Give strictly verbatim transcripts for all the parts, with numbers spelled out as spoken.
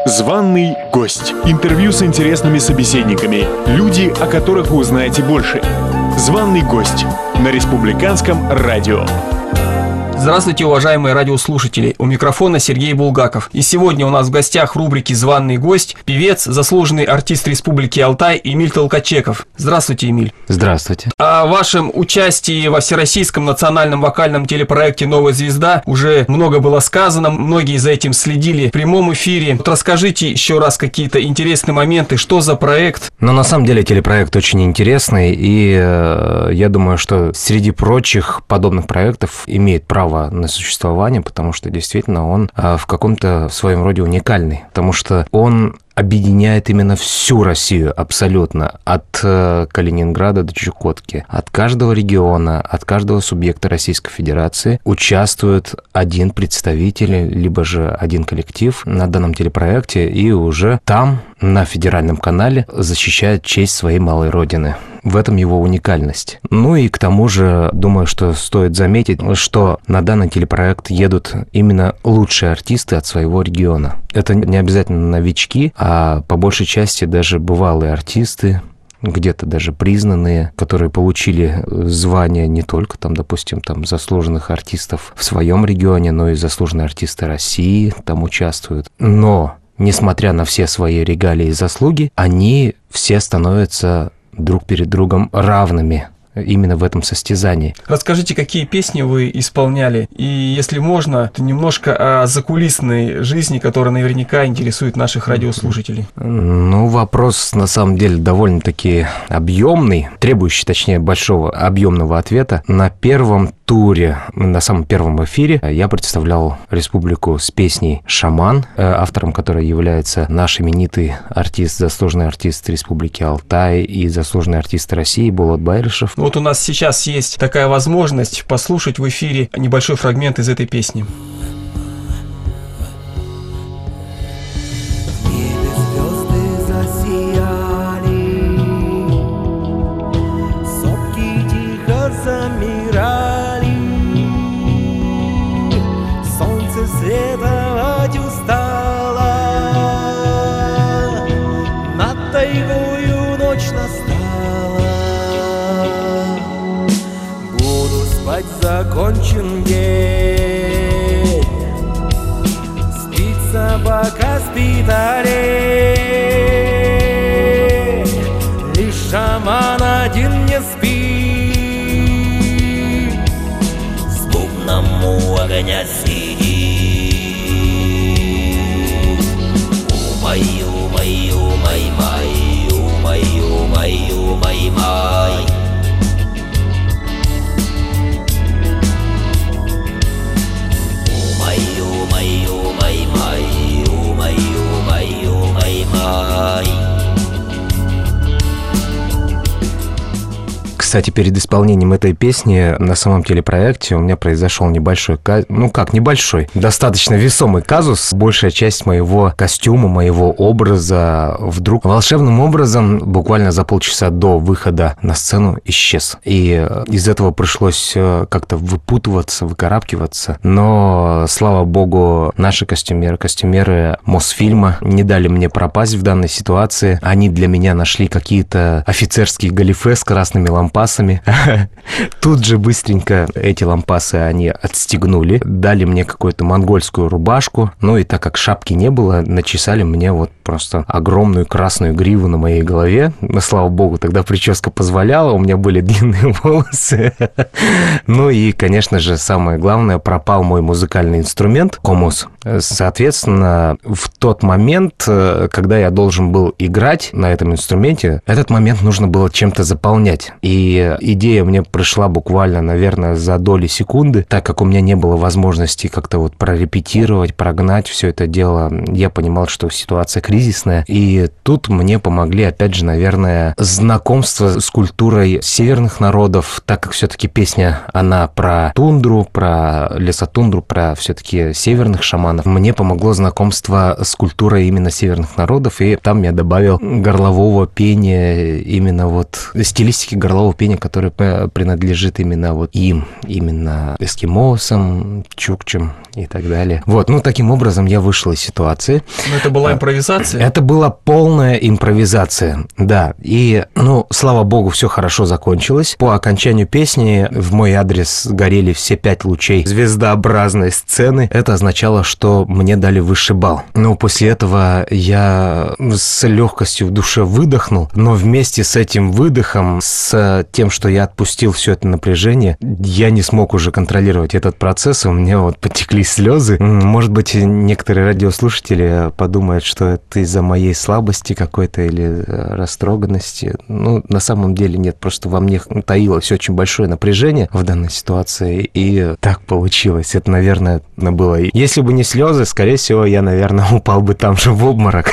Званый гость. Интервью с интересными собеседниками. Люди, о которых вы узнаете больше. Званый гость на Республиканском радио. Здравствуйте, уважаемые радиослушатели. У микрофона Сергей Булгаков. И сегодня у нас в гостях в рубрике «Званый гость» певец, заслуженный артист Республики Алтай Эмиль Толкачеков. Здравствуйте, Эмиль. Здравствуйте. О вашем участии во всероссийском национальном вокальном телепроекте «Новая звезда» уже много было сказано, многие за этим следили в прямом эфире. Вот расскажите еще раз какие-то интересные моменты, что за проект? Но на самом деле телепроект очень интересный, и э, я думаю, что среди прочих подобных проектов имеет право на существование, потому что действительно он э, в каком-то своем роде уникальный, потому что он объединяет именно всю Россию абсолютно, от э, Калининграда до Чукотки. От каждого региона, от каждого субъекта Российской Федерации участвует один представитель, либо же один коллектив на данном телепроекте, и уже там, на федеральном канале, защищает честь своей малой родины. В этом его уникальность. Ну и к тому же, думаю, что стоит заметить, что на данный телепроект едут именно лучшие артисты от своего региона. Это не обязательно новички, а по большей части даже бывалые артисты, где-то даже признанные, которые получили звание не только, там, допустим, там, заслуженных артистов в своем регионе, но и заслуженные артисты России там участвуют. Но, несмотря на все свои регалии и заслуги, они все становятся друг перед другом равными именно в этом состязании. Расскажите, какие песни вы исполняли, и, если можно, немножко о закулисной жизни, которая наверняка интересует наших радиослушателей. Ну, вопрос, на самом деле, довольно-таки объемный, требующий, точнее, большого объемного ответа. На первом туре, на самом первом эфире, я представлял республику с песней «Шаман», автором которой является наш именитый артист, заслуженный артист Республики Алтай и заслуженный артист России Болот Байрышев. Вот у нас сейчас есть такая возможность послушать в эфире небольшой фрагмент из этой песни. Закончен день, спит собака, спит олень, лишь шаман один не спит, с бубном у огня сидит. Умай, умай, умай, май, умай, умай, умай, май. Кстати, перед исполнением этой песни на самом телепроекте у меня произошел небольшой, ну как небольшой, достаточно весомый казус. Большая часть моего костюма, моего образа вдруг волшебным образом буквально за полчаса до выхода на сцену исчез. И из этого пришлось как-то выпутываться, выкарабкиваться. Но, слава богу, наши костюмеры, костюмеры Мосфильма не дали мне пропасть в данной ситуации. Они для меня нашли какие-то офицерские галифе с красными лампасами. Тут же быстренько эти лампасы они отстегнули, дали мне какую-то монгольскую рубашку, ну и так как шапки не было, начесали мне вот просто огромную красную гриву на моей голове. Но, слава богу, тогда прическа позволяла, у меня были длинные волосы. Ну и, конечно же, самое главное, пропал мой музыкальный инструмент комус. Соответственно, в тот момент, когда я должен был играть на этом инструменте, этот момент нужно было чем-то заполнять. И идея мне пришла буквально, наверное, за доли секунды, так как у меня не было возможности как-то вот прорепетировать, прогнать все это дело. Я понимал, что ситуация кризисная, и тут мне помогли, опять же, наверное, знакомство с культурой северных народов, так как все-таки песня, она про тундру, про лесотундру, про все-таки северных шаманов. Мне помогло знакомство с культурой именно северных народов, и там я добавил горлового пения, именно вот стилистики горлового пения пение, которое принадлежит именно вот им, именно эскимосам, чукчам и так далее. Вот, ну, таким образом я вышел из ситуации. Но это была импровизация? Это была полная импровизация, да. И, ну, слава богу, все хорошо закончилось. По окончанию песни в мой адрес горели все пять лучей звездообразной сцены. Это означало, что мне дали высший балл. Но после этого я с легкостью в душе выдохнул, но вместе с этим выдохом, с тем, что я отпустил все это напряжение, я не смог уже контролировать этот процесс, у меня вот потекли слезы. Может быть, некоторые радиослушатели подумают, что это из-за моей слабости какой-то или растроганности. Ну, на самом деле нет, просто во мне таилось очень большое напряжение в данной ситуации, и так получилось. Это, наверное, было... Если бы не слезы, скорее всего, я, наверное, упал бы там же в обморок.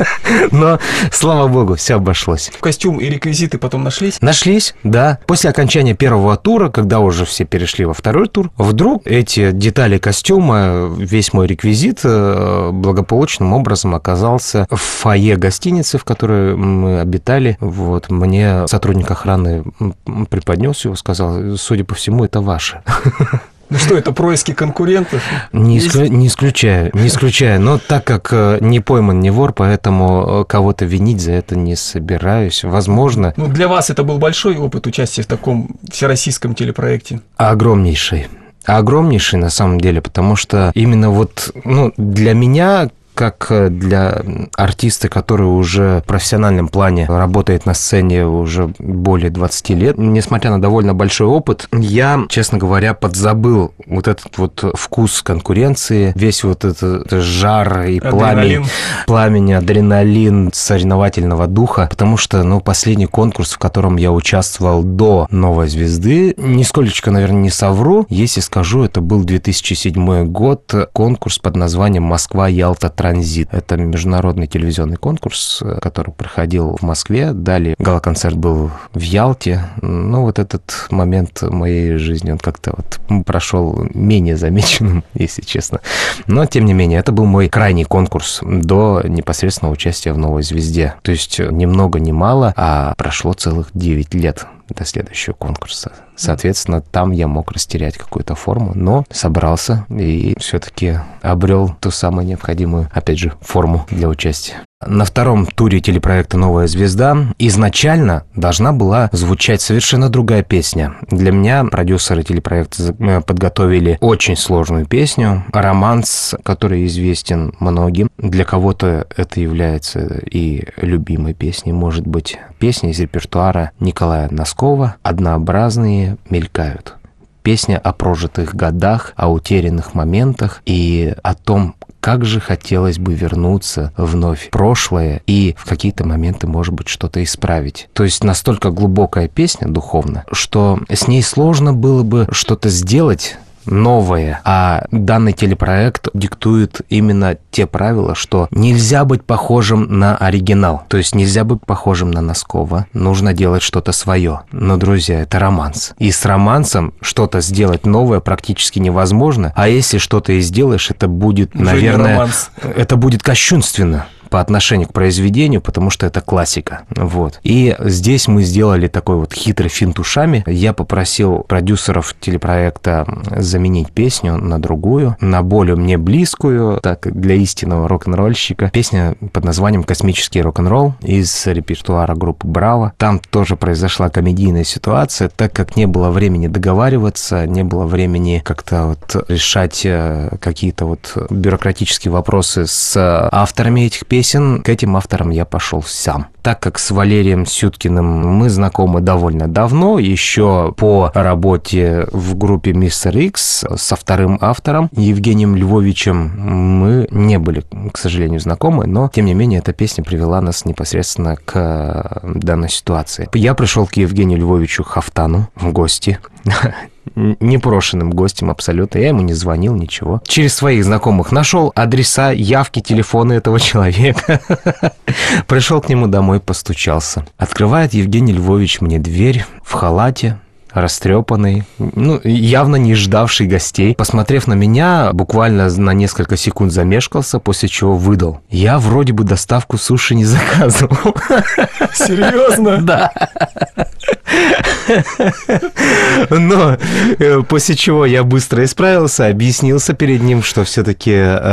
Но, слава богу, все обошлось. Костюм и реквизиты потом нашлись? Нашлись, да. После окончания первого тура, когда уже все перешли во второй тур, вдруг эти детали костюма, весь мой реквизит благополучным образом оказался в фойе гостиницы, в которой мы обитали. Вот, мне сотрудник охраны преподнес его, сказал, судя по всему, это ваше. Ну что, это происки конкурентов? Не, исклю... не исключаю, не исключаю. Но так как не пойман, не вор, поэтому кого-то винить за это не собираюсь. Возможно... Ну, для вас это был большой опыт участия в таком всероссийском телепроекте? Огромнейший. Огромнейший, на самом деле, потому что именно вот, ну, для меня... как для артиста, который уже в профессиональном плане работает на сцене уже более двадцати лет, несмотря на довольно большой опыт, я, честно говоря, подзабыл вот этот вот вкус конкуренции, весь вот этот жар и пламень, пламень, адреналин соревновательного духа, потому что, ну, последний конкурс, в котором я участвовал до «Новой звезды», нисколечко, наверное, не совру, если скажу, это был две тысячи седьмой год, конкурс под названием «Москва-Ялта Транзит». Это международный телевизионный конкурс, который проходил в Москве. Далее гала-концерт был в Ялте. Ну, вот этот момент моей жизни, он как-то вот прошел менее замеченным, если честно. Но, тем не менее, это был мой крайний конкурс до непосредственного участия в «Новой звезде». То есть, ни много ни мало, а прошло целых девять лет до следующего конкурса. Соответственно, там я мог растерять какую-то форму, но собрался и все-таки обрел ту самую необходимую, опять же, форму для участия. На втором туре телепроекта «Новая звезда» изначально должна была звучать совершенно другая песня. Для меня продюсеры телепроекта подготовили очень сложную песню, романс, который известен многим. Для кого-то это является и любимой песней, может быть, песня из репертуара Николая Носкова «Однообразные мелькают». Песня о прожитых годах, о утерянных моментах и о том, как же хотелось бы вернуться вновь в прошлое и в какие-то моменты, может быть, что-то исправить. То есть настолько глубокая песня духовно, что с ней сложно было бы что-то сделать новое, а данный телепроект диктует именно те правила, что нельзя быть похожим на оригинал, то есть нельзя быть похожим на Носкова, нужно делать что-то свое. Но, друзья, это романс. И с романсом что-то сделать новое практически невозможно, а если что-то и сделаешь, это будет, уже наверное, это будет кощунственно по отношению к произведению, потому что это классика. Вот. И здесь мы сделали такой вот хитрый финт ушами. Я попросил продюсеров телепроекта заменить песню на другую, на более мне близкую, так для истинного рок-н-ролльщика. Песня под названием «Космический рок-н-ролл» из репертуара группы «Браво». Там тоже произошла комедийная ситуация, так как не было времени договариваться, не было времени как-то вот решать какие-то вот бюрократические вопросы с авторами этих песен. К этим авторам я пошел сам. Так как с Валерием Сюткиным мы знакомы довольно давно, еще по работе в группе Мистер Икс со вторым автором Евгением Львовичем мы не были, к сожалению, знакомы, но, тем не менее, эта песня привела нас непосредственно к данной ситуации. Я пришел к Евгению Львовичу Хафтану в гости, непрошенным гостем абсолютно. Я ему не звонил, ничего. Через своих знакомых нашел адреса, явки, телефоны этого человека. Пришел к нему домой, постучался. Открывает Евгений Львович мне дверь в халате, растрепанный, ну, явно не ждавший гостей. Посмотрев на меня, буквально на несколько секунд замешкался, после чего выдал: я вроде бы доставку суши не заказывал. Серьезно? Да. Но после чего я быстро исправился, объяснился перед ним, что все-таки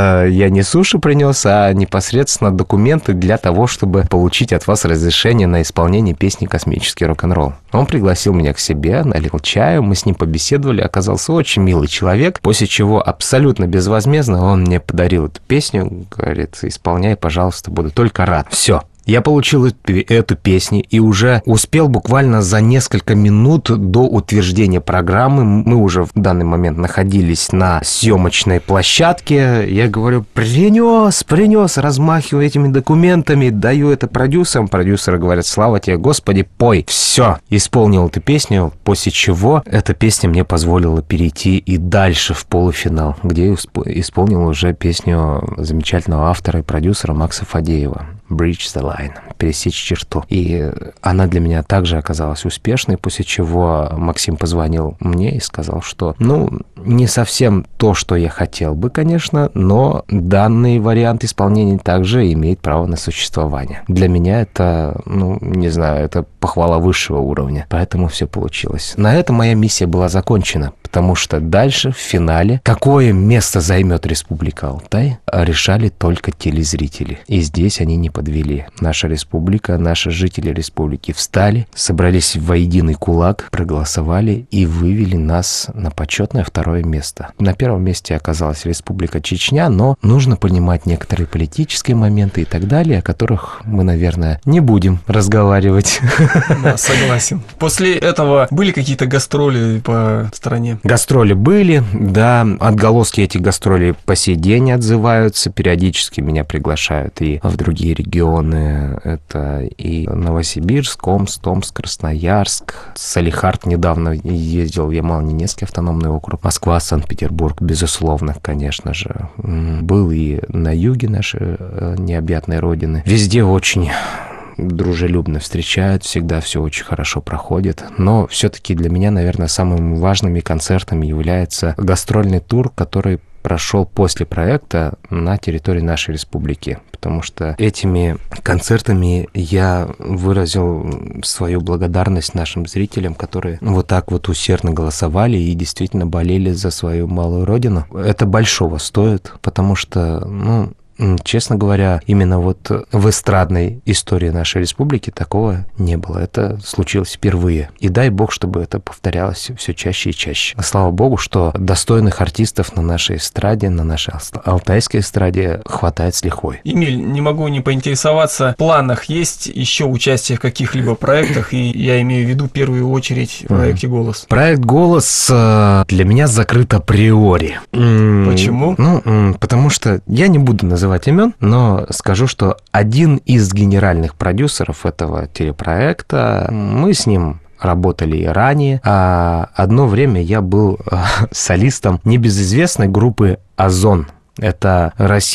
я не суши принес, а непосредственно документы для того, чтобы получить от вас разрешение на исполнение песни «Космический рок-н-ролл». Он пригласил меня к себе, налил чаю, мы с ним побеседовали, оказался очень милый человек, после чего абсолютно безвозмездно он мне подарил эту песню, говорит, исполняй, пожалуйста, буду только рад. Все. Я получил эту песню и уже успел буквально за несколько минут до утверждения программы. Мы уже в данный момент находились на съемочной площадке. Я говорю, принес, принес, размахиваю этими документами, даю это продюсерам. Продюсеры говорят, слава тебе, Господи, пой. Все, исполнил эту песню, после чего эта песня мне позволила перейти и дальше в полуфинал, где я исполнил уже песню замечательного автора и продюсера Макса Фадеева. Bridge the line, пересечь черту. И она для меня также оказалась успешной, после чего Максим позвонил мне и сказал, что, ну, не совсем то, что я хотел бы, конечно, но данный вариант исполнения также имеет право на существование. Для меня это, ну, не знаю, это похвала высшего уровня, поэтому все получилось. На этом моя миссия была закончена, потому что дальше, в финале, какое место займет Республика Алтай, решали только телезрители. И здесь они не подвели. Наша республика, наши жители республики встали, собрались в воединый кулак, проголосовали и вывели нас на почетное второе место. На первом месте оказалась Республика Чечня, но нужно понимать некоторые политические моменты и так далее, о которых мы, наверное, не будем разговаривать. Да, согласен. После этого были какие-то гастроли по стране? Гастроли были, да, отголоски этих гастролей по сей день отзываются, периодически меня приглашают и в другие регионы, это и Новосибирск, Омск, Томск, Красноярск, Салехард недавно ездил в Ямало-Ненецкий автономный округ, Москва, Санкт-Петербург, безусловно, конечно же, был и на юге нашей необъятной родины, везде очень дружелюбно встречают, всегда все очень хорошо проходит. Но все-таки для меня, наверное, самыми важными концертами является гастрольный тур, который прошел после проекта на территории нашей республики, потому что этими концертами я выразил свою благодарность нашим зрителям, которые вот так вот усердно голосовали и действительно болели за свою малую родину. Это большого стоит, потому что, ну, честно говоря, именно вот в эстрадной истории нашей республики такого не было. Это случилось впервые. И дай бог, чтобы это повторялось все чаще и чаще. Слава богу, что достойных артистов на нашей эстраде, на нашей алтайской эстраде хватает с лихвой. Эмиль, не могу не поинтересоваться, в планах есть еще участие в каких-либо проектах, и я имею в виду в первую очередь в проекте «Голос». Проект «Голос» для меня закрыт априори. Почему? Ну, потому что я не буду называть имен, но скажу, что один из генеральных продюсеров этого телепроекта, мы с ним работали и ранее, а одно время я был солистом небезызвестной группы «Озон». Это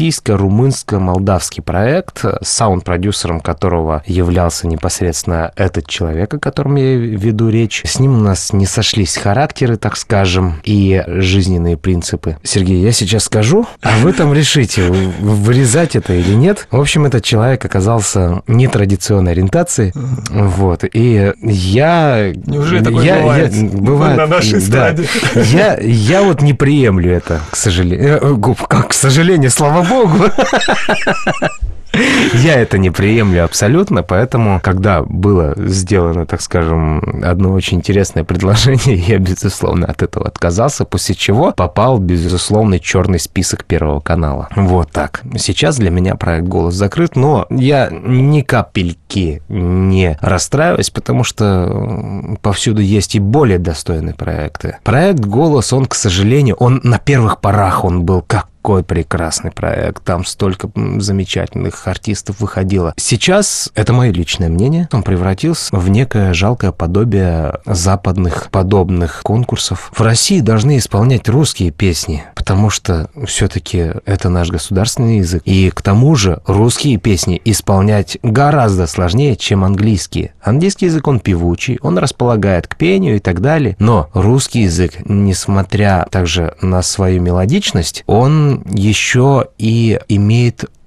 российско-румынско-молдавский проект, саунд-продюсером которого являлся непосредственно этот человек, о котором я веду речь. С ним у нас не сошлись характеры, так скажем, и жизненные принципы. Сергей, я сейчас скажу, а вы там решите, вырезать это или нет. В общем, этот человек оказался нетрадиционной ориентации. Вот. И я... Неужели такое я, бывает? Я, бывает на нашей эстраде? Да, я, я вот не приемлю это, к сожалению. Как, к сожалению, слава богу. Я это не приемлю абсолютно, поэтому, когда было сделано, так скажем, одно очень интересное предложение, я, безусловно, от этого отказался, после чего попал в безусловный черный список Первого канала. Вот так. Сейчас для меня проект «Голос» закрыт, но я ни капельки не расстраиваюсь, потому что повсюду есть и более достойные проекты. Проект «Голос», он, к сожалению, он на первых порах он был как Какой прекрасный проект, там столько замечательных артистов выходило. Сейчас, это мое личное мнение, он превратился в некое жалкое подобие западных подобных конкурсов. В России должны исполнять русские песни, потому что все-таки это наш государственный язык. И к тому же русские песни исполнять гораздо сложнее, чем английские. Английский язык, он певучий, он располагает к пению и так далее, но русский язык, несмотря также на свою мелодичность, он еще и имеет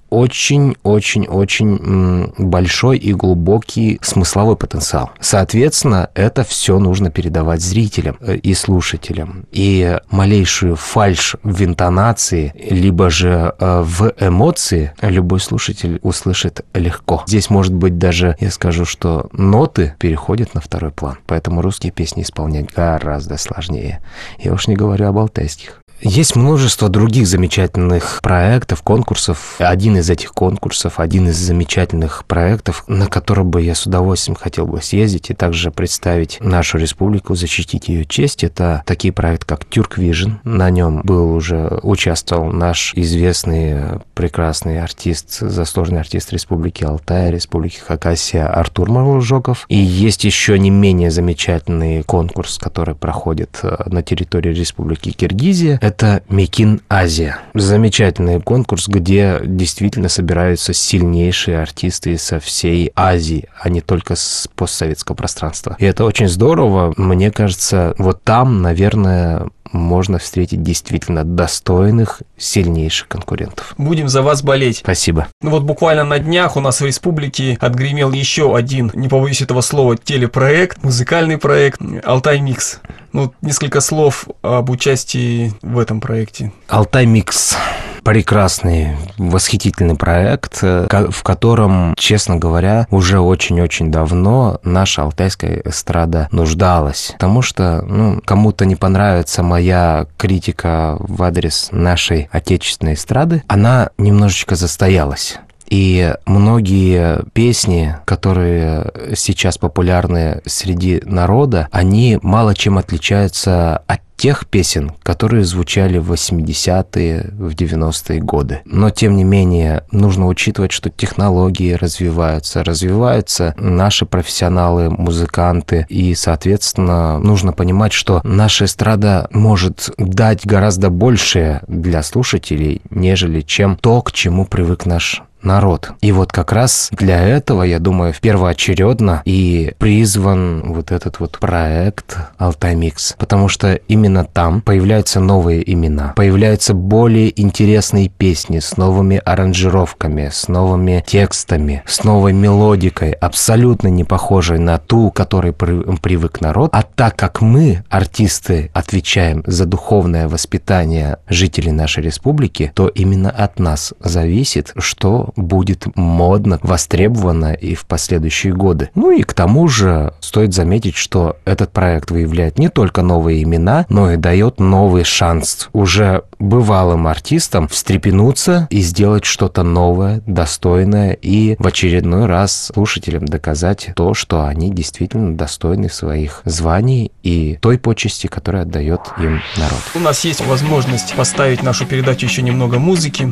очень-очень-очень большой и глубокий смысловой потенциал. Соответственно, это все нужно передавать зрителям и слушателям. И малейшую фальшь в интонации, либо же в эмоции любой слушатель услышит легко. Здесь, может быть, даже я скажу, что ноты переходят на второй план. Поэтому русские песни исполнять гораздо сложнее. Я уж не говорю об алтайских. Есть множество других замечательных проектов, конкурсов. Один из этих конкурсов, один из замечательных проектов, на который бы я с удовольствием хотел бы съездить и также представить нашу республику, защитить ее честь, это такие проекты, как Turkvision. На нем был уже, участвовал наш известный, прекрасный артист, заслуженный артист Республики Алтай, Республики Хакасия Артур Марлужоков. И есть еще не менее замечательный конкурс, который проходит на территории Республики Киргизия. Это Мекин Азия. Замечательный конкурс, где действительно собираются сильнейшие артисты со всей Азии, а не только с постсоветского пространства. И это очень здорово. Мне кажется, вот там, наверное, можно встретить действительно достойных, сильнейших конкурентов. Будем за вас болеть. Спасибо. Ну вот буквально на днях у нас в республике отгремел еще один, не побоюсь этого слова, телепроект, музыкальный проект «Алтай Микс». Ну, несколько слов об участии в этом проекте. «Алтай Микс». Прекрасный, восхитительный проект, в котором, честно говоря, уже очень-очень давно наша алтайская эстрада нуждалась. Потому что, ну, кому-то не понравится моя критика в адрес нашей отечественной эстрады, она немножечко застоялась. И многие песни, которые сейчас популярны среди народа, они мало чем отличаются от тех песен, которые звучали в восьмидесятые, в девяностые годы. Но, тем не менее, нужно учитывать, что технологии развиваются, развиваются наши профессионалы, музыканты, и, соответственно, нужно понимать, что наша эстрада может дать гораздо большее для слушателей, нежели чем то, к чему привык наш народ. И вот как раз для этого, я думаю, первоочередно и призван вот этот вот проект «Алтай Микс», потому что именно там появляются новые имена, появляются более интересные песни с новыми аранжировками, с новыми текстами, с новой мелодикой, абсолютно не похожей на ту, к которой привык народ. А так как мы, артисты, отвечаем за духовное воспитание жителей нашей республики, то именно от нас зависит, что будет модно, востребовано и в последующие годы. Ну и к тому же стоит заметить, что этот проект выявляет не только новые имена, но и дает новый шанс уже бывалым артистам встрепенуться и сделать что-то новое, достойное, и в очередной раз слушателям доказать то, что они действительно достойны своих званий и той почести, которую отдает им народ. У нас есть возможность поставить нашу передачу еще немного музыки.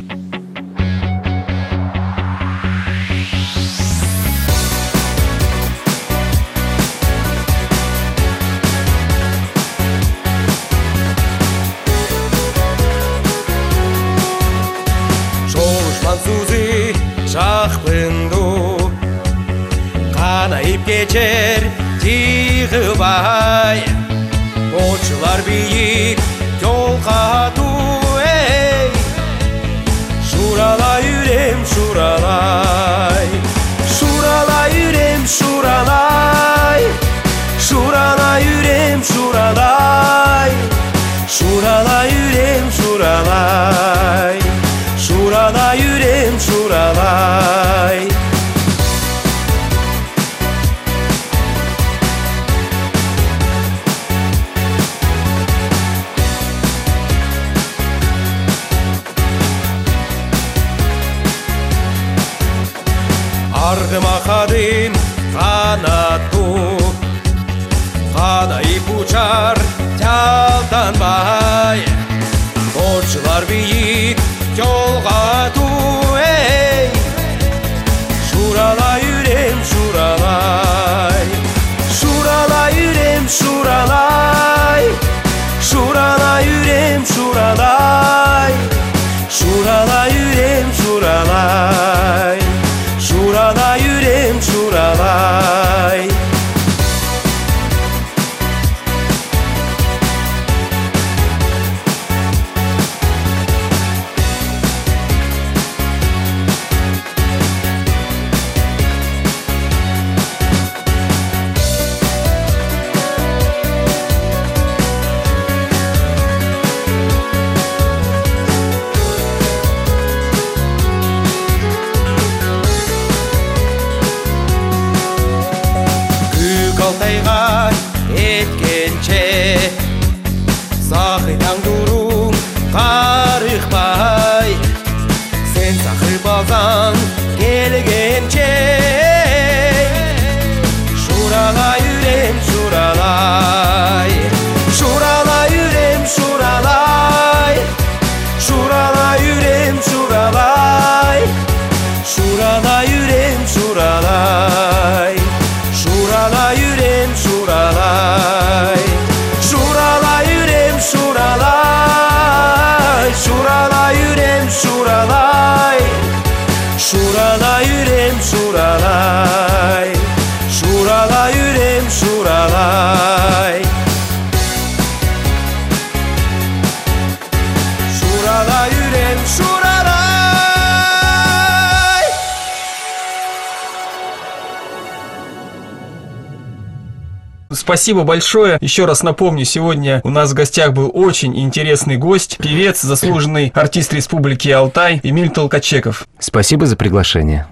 Шахпынду қанайып кечер тиғыбай Отшылар биік жол қату ей Шуралай үрем шуралай Шуралай үрем шуралай Шуралай үрем шуралай Шуралай үрем шуралай Шуралай үрем шуралай Ардыма қадым қанату Қанайып ұшар жалданбай Отшылар биік жолға ту ей Шуралай үрем шуралай Шуралай үрем шуралай Шуралай үрем шуралай Шуралай үрем шуралай Шуралай үрем шуралай Qo'limdan kelgancha Şuralay yürem şuralay Şuralay yürem şuralay Şuralay yürem şuralay Şuralay yürem şuralay Şuralay yürem şuralay Şuralay yürem şuralay Şuralay yürem şuralay Şuralay yürem şuralay Şuralay yürem şuralay Şuralay yürem şuralay. Спасибо большое. Еще раз напомню, сегодня у нас в гостях был очень интересный гость, певец, заслуженный артист Республики Алтай Эмиль Толкачеков. Спасибо за приглашение.